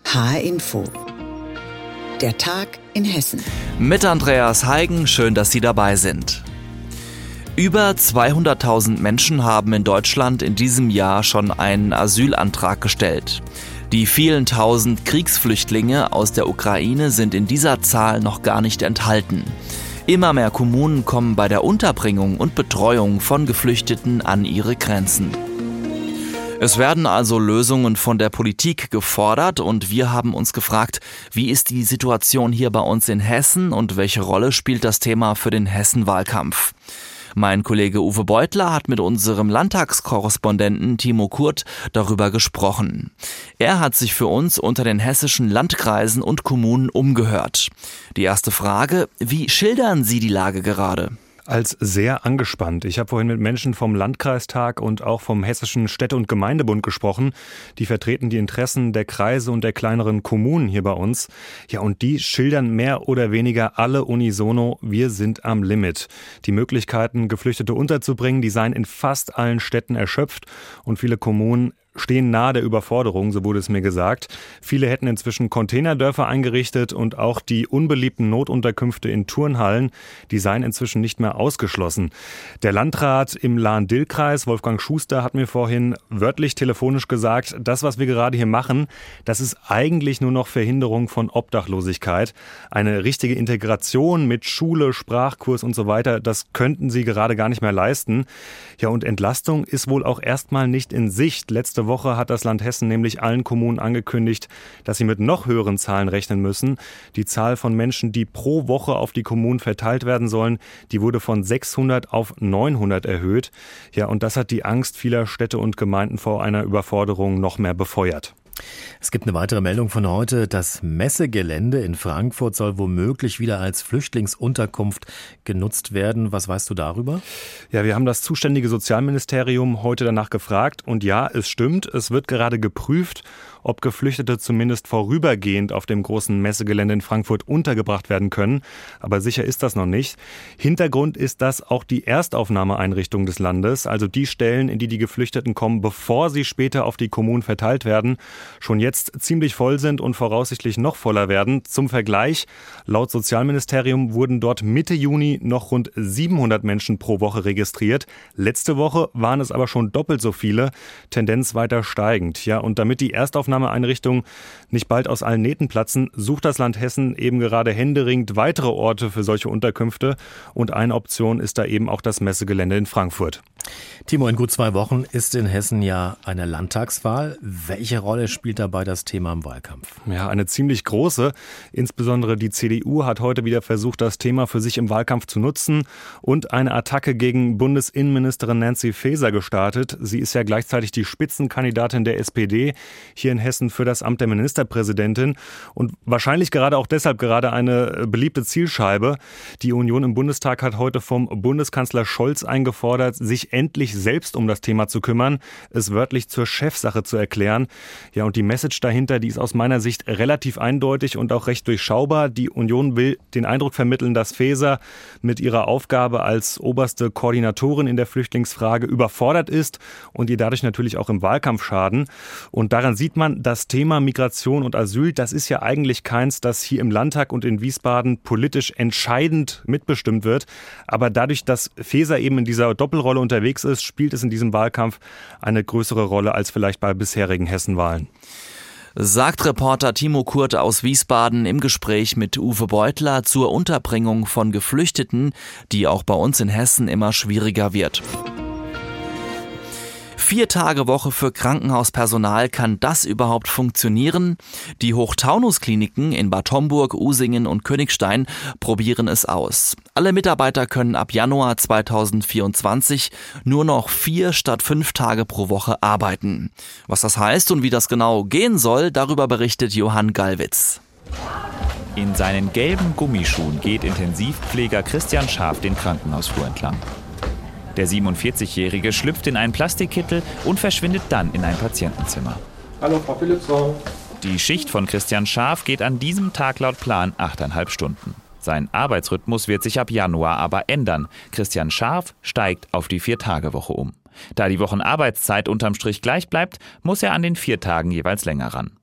HR Info. Der Tag in Hessen. Mit Andreas Heigen, schön, dass Sie dabei sind. Über 200.000 Menschen haben in Deutschland in diesem Jahr schon einen Asylantrag gestellt. Die vielen tausend Kriegsflüchtlinge aus der Ukraine sind in dieser Zahl noch gar nicht enthalten. Immer mehr Kommunen kommen bei der Unterbringung und Betreuung von Geflüchteten an ihre Grenzen. Es werden also Lösungen von der Politik gefordert und wir haben uns gefragt, wie ist die Situation hier bei uns in Hessen und welche Rolle spielt das Thema für den Hessen-Wahlkampf? Mein Kollege Uwe Beutler hat mit unserem Landtagskorrespondenten Timo Kurt darüber gesprochen. Er hat sich für uns unter den hessischen Landkreisen und Kommunen umgehört. Die erste Frage, wie schildern Sie die Lage gerade? Als sehr angespannt. Ich habe vorhin mit Menschen vom Landkreistag und auch vom Hessischen Städte- und Gemeindebund gesprochen. Die vertreten die Interessen der Kreise und der kleineren Kommunen hier bei uns. Ja, und die schildern mehr oder weniger alle unisono, wir sind am Limit. Die Möglichkeiten, Geflüchtete unterzubringen, die seien in fast allen Städten erschöpft und viele Kommunen stehen nahe der Überforderung, so wurde es mir gesagt. Viele hätten inzwischen Containerdörfer eingerichtet und auch die unbeliebten Notunterkünfte in Turnhallen, die seien inzwischen nicht mehr ausgeschlossen. Der Landrat im Lahn-Dill-Kreis, Wolfgang Schuster, hat mir vorhin wörtlich telefonisch gesagt, das, was wir gerade hier machen, das ist eigentlich nur noch Verhinderung von Obdachlosigkeit. Eine richtige Integration mit Schule, Sprachkurs und so weiter, das könnten sie gerade gar nicht mehr leisten. Ja, und Entlastung ist wohl auch erstmal nicht in Sicht. Letzte Woche hat das Land Hessen nämlich allen Kommunen angekündigt, dass sie mit noch höheren Zahlen rechnen müssen. Die Zahl von Menschen, die pro Woche auf die Kommunen verteilt werden sollen, die wurde von 600 auf 900 erhöht. Ja, und das hat die Angst vieler Städte und Gemeinden vor einer Überforderung noch mehr befeuert. Es gibt eine weitere Meldung von heute. Das Messegelände in Frankfurt soll womöglich wieder als Flüchtlingsunterkunft genutzt werden. Was weißt du darüber? Ja, wir haben das zuständige Sozialministerium heute danach gefragt. Und ja, es stimmt, es wird gerade geprüft, ob Geflüchtete zumindest vorübergehend auf dem großen Messegelände in Frankfurt untergebracht werden können. Aber sicher ist das noch nicht. Hintergrund ist das auch die Erstaufnahmeeinrichtung des Landes, also die Stellen, in die die Geflüchteten kommen, bevor sie später auf die Kommunen verteilt werden, schon jetzt ziemlich voll sind und voraussichtlich noch voller werden. Zum Vergleich, laut Sozialministerium wurden dort Mitte Juni noch rund 700 Menschen pro Woche registriert. Letzte Woche waren es aber schon doppelt so viele, Tendenz weiter steigend. Ja, und damit die Erstaufnahmeeinrichtungen nicht bald aus allen Nähten platzen, sucht das Land Hessen eben gerade händeringend weitere Orte für solche Unterkünfte. Und eine Option ist da eben auch das Messegelände in Frankfurt. Timo, in gut 2 Wochen ist in Hessen ja eine Landtagswahl. Welche Rolle spielt dabei das Thema im Wahlkampf? Ja, eine ziemlich große. Insbesondere die CDU hat heute wieder versucht, das Thema für sich im Wahlkampf zu nutzen und eine Attacke gegen Bundesinnenministerin Nancy Faeser gestartet. Sie ist ja gleichzeitig die Spitzenkandidatin der SPD hier in Hessen für das Amt der Ministerpräsidentin und wahrscheinlich gerade auch deshalb gerade eine beliebte Zielscheibe. Die Union im Bundestag hat heute vom Bundeskanzler Scholz eingefordert, sich endlich selbst um das Thema zu kümmern, es wörtlich zur Chefsache zu erklären. Ja, und die Message dahinter, die ist aus meiner Sicht relativ eindeutig und auch recht durchschaubar. Die Union will den Eindruck vermitteln, dass Faeser mit ihrer Aufgabe als oberste Koordinatorin in der Flüchtlingsfrage überfordert ist und ihr dadurch natürlich auch im Wahlkampf schaden. Und daran sieht man, das Thema Migration und Asyl, das ist ja eigentlich keins, das hier im Landtag und in Wiesbaden politisch entscheidend mitbestimmt wird. Aber dadurch, dass Faeser eben in dieser Doppelrolle unterwegs ist, spielt es in diesem Wahlkampf eine größere Rolle als vielleicht bei bisherigen Hessenwahlen. Sagt Reporter Timo Kurt aus Wiesbaden im Gespräch mit Uwe Beutler zur Unterbringung von Geflüchteten, die auch bei uns in Hessen immer schwieriger wird. 4-Tage-Woche für Krankenhauspersonal, kann das überhaupt funktionieren? Die Hochtaunus-Kliniken in Bad Homburg, Usingen und Königstein probieren es aus. Alle Mitarbeiter können ab Januar 2024 nur noch 4 statt 5 Tage pro Woche arbeiten. Was das heißt und wie das genau gehen soll, darüber berichtet Johann Gallwitz. In seinen gelben Gummischuhen geht Intensivpfleger Christian Scharf den Krankenhausflur entlang. Der 47-Jährige schlüpft in einen Plastikkittel und verschwindet dann in ein Patientenzimmer. Hallo, Frau Philipson. Die Schicht von Christian Scharf geht an diesem Tag laut Plan 8,5 Stunden. Sein Arbeitsrhythmus wird sich ab Januar aber ändern. Christian Scharf steigt auf die 4-Tage-Woche um. Da die Wochenarbeitszeit unterm Strich gleich bleibt, muss er an den 4 Tagen jeweils länger ran.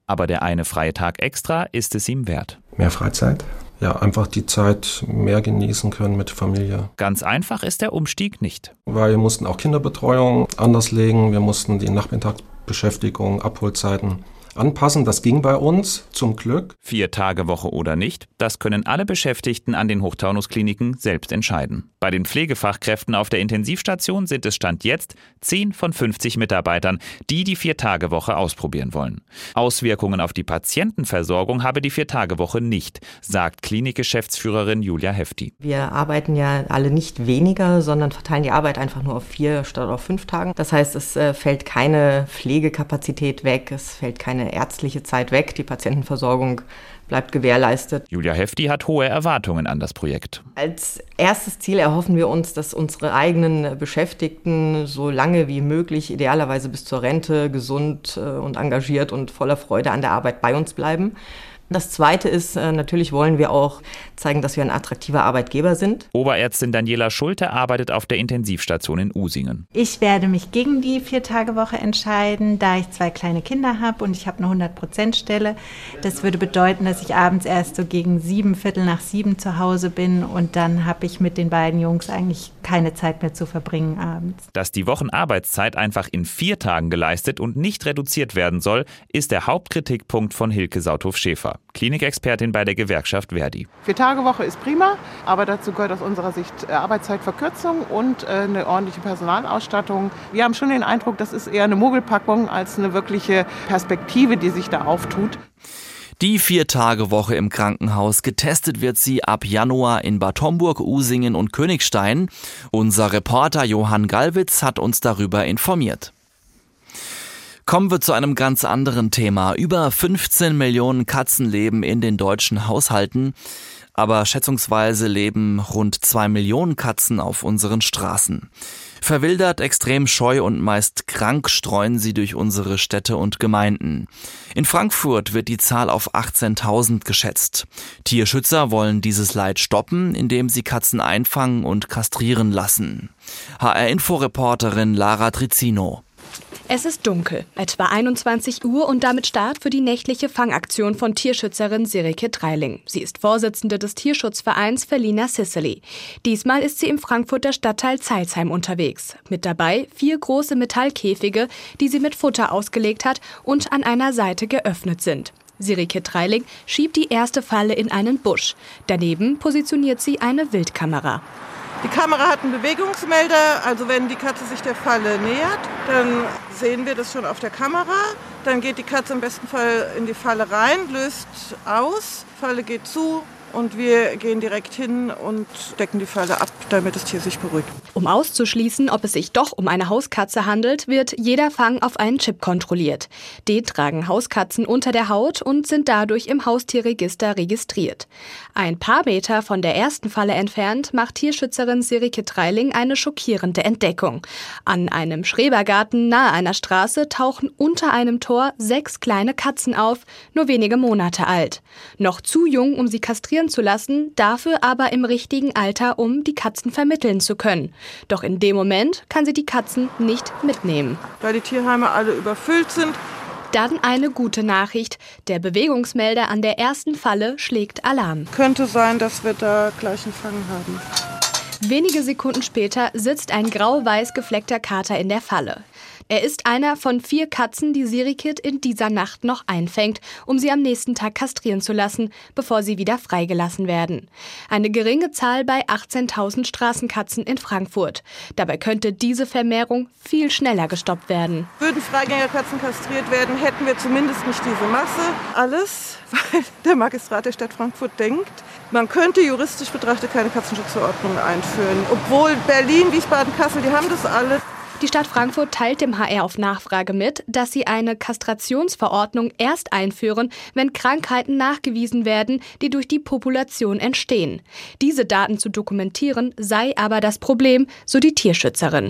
Aber der eine freie Tag extra ist es ihm wert. Mehr Freizeit. Ja, einfach die Zeit mehr genießen können mit Familie. Ganz einfach ist der Umstieg nicht. Weil wir mussten auch Kinderbetreuung anders legen. Wir mussten die Nachmittagsbeschäftigung, Abholzeiten anpassen. Das ging bei uns zum Glück. 4-Tage-Woche oder nicht, das können alle Beschäftigten an den Hochtaunusskliniken selbst entscheiden. Bei den Pflegefachkräften auf der Intensivstation sind es Stand jetzt 10 von 50 Mitarbeitern, die 4-Tage-Woche ausprobieren wollen. Auswirkungen auf die Patientenversorgung habe die 4-Tage-Woche nicht, sagt Klinikgeschäftsführerin Julia Hefti. Wir arbeiten ja alle nicht weniger, sondern verteilen die Arbeit einfach nur auf 4 statt auf 5 Tagen. Das heißt, es fällt keine Pflegekapazität weg, es fällt keine ärztliche Zeit weg, die Patientenversorgung bleibt gewährleistet. Julia Hefti hat hohe Erwartungen an das Projekt. Als erstes Ziel erhoffen wir uns, dass unsere eigenen Beschäftigten so lange wie möglich, idealerweise bis zur Rente, gesund und engagiert und voller Freude an der Arbeit bei uns bleiben. Das Zweite ist, natürlich wollen wir auch zeigen, dass wir ein attraktiver Arbeitgeber sind. Oberärztin Daniela Schulte arbeitet auf der Intensivstation in Usingen. Ich werde mich gegen die 4-Tage-Woche entscheiden, da ich 2 kleine Kinder habe und ich habe eine 100%-Stelle. Das würde bedeuten, dass ich abends erst so gegen 7:15 zu Hause bin und dann habe ich mit den beiden Jungs eigentlich keine Zeit mehr zu verbringen abends. Dass die Wochenarbeitszeit einfach in 4 Tagen geleistet und nicht reduziert werden soll, ist der Hauptkritikpunkt von Hilke Sauthoff-Schäfer, Klinikexpertin bei der Gewerkschaft Verdi. 4-Tage-Woche ist prima, aber dazu gehört aus unserer Sicht Arbeitszeitverkürzung und eine ordentliche Personalausstattung. Wir haben schon den Eindruck, das ist eher eine Mogelpackung als eine wirkliche Perspektive, die sich da auftut. Die 4-Tage-Woche im Krankenhaus. Getestet wird sie ab Januar in Bad Homburg, Usingen und Königstein. Unser Reporter Johann Gallwitz hat uns darüber informiert. Kommen wir zu einem ganz anderen Thema. Über 15 Millionen Katzen leben in den deutschen Haushalten, aber schätzungsweise leben rund 2 Millionen Katzen auf unseren Straßen. Verwildert, extrem scheu und meist krank streuen sie durch unsere Städte und Gemeinden. In Frankfurt wird die Zahl auf 18.000 geschätzt. Tierschützer wollen dieses Leid stoppen, indem sie Katzen einfangen und kastrieren lassen. HR-Info-Reporterin Lara Trizzino. Es ist dunkel, etwa 21 Uhr und damit Start für die nächtliche Fangaktion von Tierschützerin Sirike Dreiling. Sie ist Vorsitzende des Tierschutzvereins Felina Sicily. Diesmal ist sie im Frankfurter Stadtteil Zeilsheim unterwegs. Mit dabei 4 große Metallkäfige, die sie mit Futter ausgelegt hat und an einer Seite geöffnet sind. Sirike Dreiling schiebt die erste Falle in einen Busch. Daneben positioniert sie eine Wildkamera. Die Kamera hat einen Bewegungsmelder, also wenn die Katze sich der Falle nähert, dann sehen wir das schon auf der Kamera. Dann geht die Katze im besten Fall in die Falle rein, löst aus, Falle geht zu und wir gehen direkt hin und decken die Falle ab, damit das Tier sich beruhigt. Um auszuschließen, ob es sich doch um eine Hauskatze handelt, wird jeder Fang auf einen Chip kontrolliert. Den tragen Hauskatzen unter der Haut und sind dadurch im Haustierregister registriert. Ein paar Meter von der ersten Falle entfernt macht Tierschützerin Sirike Dreiling eine schockierende Entdeckung. An einem Schrebergarten nahe einer Straße tauchen unter einem Tor 6 kleine Katzen auf, nur wenige Monate alt. Noch zu jung, um sie kastrieren zu lassen, dafür aber im richtigen Alter, um die Katzen vermitteln zu können. Doch in dem Moment kann sie die Katzen nicht mitnehmen. Weil die Tierheime alle überfüllt sind. Dann eine gute Nachricht. Der Bewegungsmelder an der ersten Falle schlägt Alarm. Könnte sein, dass wir da gleich einen Fang haben. Wenige Sekunden später sitzt ein grau-weiß gefleckter Kater in der Falle. Er ist einer von 4 Katzen, die Sirike in dieser Nacht noch einfängt, um sie am nächsten Tag kastrieren zu lassen, bevor sie wieder freigelassen werden. Eine geringe Zahl bei 18.000 Straßenkatzen in Frankfurt. Dabei könnte diese Vermehrung viel schneller gestoppt werden. Würden Freigängerkatzen kastriert werden, hätten wir zumindest nicht diese Masse. Alles, weil der Magistrat der Stadt Frankfurt denkt, man könnte juristisch betrachtet keine Katzenschutzverordnung einführen. Obwohl Berlin, Wiesbaden, Kassel, die haben das alle. Die Stadt Frankfurt teilt dem HR auf Nachfrage mit, dass sie eine Kastrationsverordnung erst einführen, wenn Krankheiten nachgewiesen werden, die durch die Population entstehen. Diese Daten zu dokumentieren sei aber das Problem, so die Tierschützerin.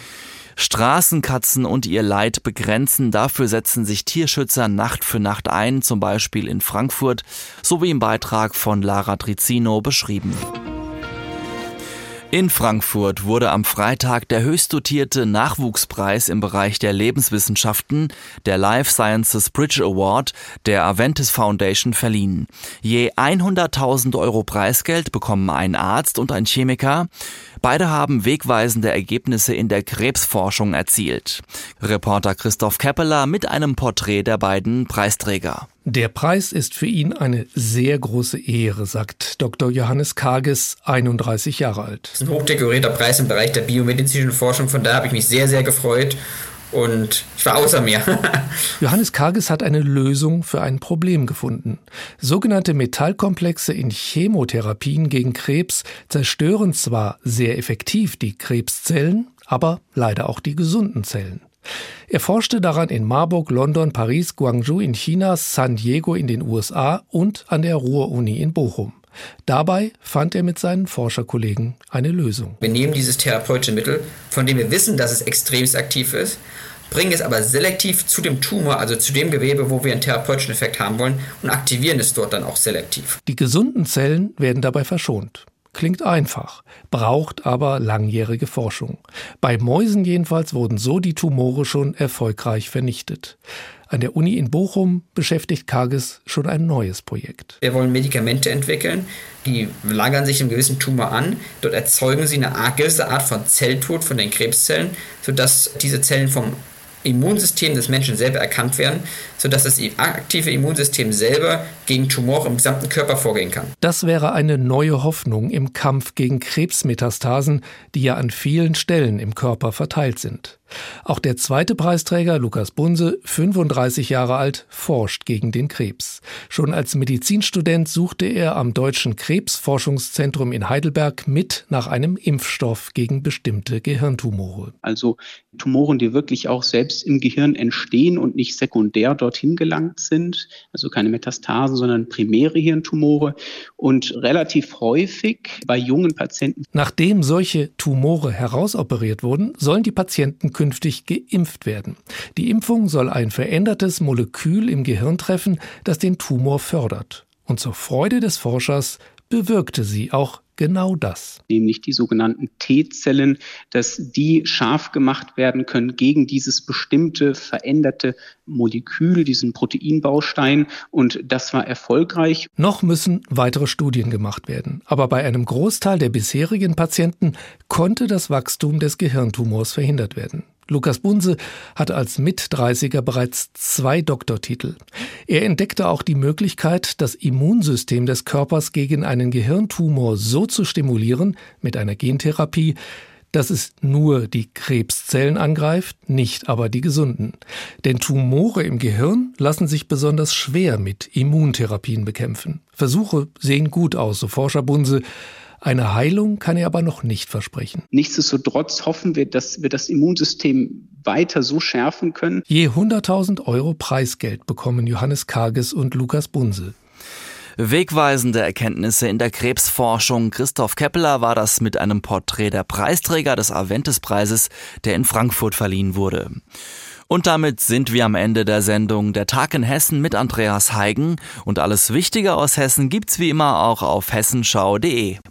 Straßenkatzen und ihr Leid begrenzen. Dafür setzen sich Tierschützer Nacht für Nacht ein, zum Beispiel in Frankfurt, so wie im Beitrag von Lara Trizzino beschrieben. In Frankfurt wurde am Freitag der höchst dotierte Nachwuchspreis im Bereich der Lebenswissenschaften, der Life Sciences Bridge Award, der Aventis Foundation verliehen. Je 100.000 € Preisgeld bekommen ein Arzt und ein Chemiker. Beide haben wegweisende Ergebnisse in der Krebsforschung erzielt. Reporter Christoph Keppeler mit einem Porträt der beiden Preisträger. Der Preis ist für ihn eine sehr große Ehre, sagt Dr. Johannes Karges, 31 Jahre alt. Das ist ein hochdekorierter Preis im Bereich der biomedizinischen Forschung, von daher habe ich mich sehr, sehr gefreut und ich war außer mir. Johannes Karges hat eine Lösung für ein Problem gefunden. Sogenannte Metallkomplexe in Chemotherapien gegen Krebs zerstören zwar sehr effektiv die Krebszellen, aber leider auch die gesunden Zellen. Er forschte daran in Marburg, London, Paris, Guangzhou in China, San Diego in den USA und an der Ruhr-Uni in Bochum. Dabei fand er mit seinen Forscherkollegen eine Lösung. Wir nehmen dieses therapeutische Mittel, von dem wir wissen, dass es extremst aktiv ist, bringen es aber selektiv zu dem Tumor, also zu dem Gewebe, wo wir einen therapeutischen Effekt haben wollen, und aktivieren es dort dann auch selektiv. Die gesunden Zellen werden dabei verschont. Klingt einfach, braucht aber langjährige Forschung. Bei Mäusen jedenfalls wurden so die Tumore schon erfolgreich vernichtet. An der Uni in Bochum beschäftigt Karges schon ein neues Projekt. Wir wollen Medikamente entwickeln, die lagern sich einem gewissen Tumor an. Dort erzeugen sie eine gewisse Art von Zelltod von den Krebszellen, sodass diese Zellen vom Immunsystem des Menschen selber erkannt werden, sodass das aktive Immunsystem selber gegen Tumore im gesamten Körper vorgehen kann. Das wäre eine neue Hoffnung im Kampf gegen Krebsmetastasen, die ja an vielen Stellen im Körper verteilt sind. Auch der zweite Preisträger, Lukas Bunse, 35 Jahre alt, forscht gegen den Krebs. Schon als Medizinstudent suchte er am Deutschen Krebsforschungszentrum in Heidelberg mit nach einem Impfstoff gegen bestimmte Gehirntumore. Also Tumoren, die wirklich auch selbst im Gehirn entstehen und nicht sekundär dorthin gelangt sind. Also keine Metastasen, sondern primäre Hirntumore und relativ häufig bei jungen Patienten. Nachdem solche Tumore herausoperiert wurden, sollen die Patienten künftig geimpft werden. Die Impfung soll ein verändertes Molekül im Gehirn treffen, das den Tumor fördert. Und zur Freude des Forschers bewirkte sie auch genau das. Nämlich die sogenannten T-Zellen, dass die scharf gemacht werden können gegen dieses bestimmte veränderte Molekül, diesen Proteinbaustein. Und das war erfolgreich. Noch müssen weitere Studien gemacht werden. Aber bei einem Großteil der bisherigen Patienten konnte das Wachstum des Gehirntumors verhindert werden. Lukas Bunse hat als Mit-30er bereits 2 Doktortitel. Er entdeckte auch die Möglichkeit, das Immunsystem des Körpers gegen einen Gehirntumor so zu stimulieren, mit einer Gentherapie, dass es nur die Krebszellen angreift, nicht aber die gesunden. Denn Tumore im Gehirn lassen sich besonders schwer mit Immuntherapien bekämpfen. Versuche sehen gut aus, so Forscher Bunse. Eine Heilung kann er aber noch nicht versprechen. Nichtsdestotrotz hoffen wir, dass wir das Immunsystem weiter so schärfen können. Je 100.000 € Preisgeld bekommen Johannes Karges und Lukas Bunse. Wegweisende Erkenntnisse in der Krebsforschung. Christoph Keppeler war das mit einem Porträt der Preisträger des Aventis-Preises, der in Frankfurt verliehen wurde. Und damit sind wir am Ende der Sendung Der Tag in Hessen mit Andreas Heigen. Und alles Wichtige aus Hessen gibt's wie immer auch auf hessenschau.de.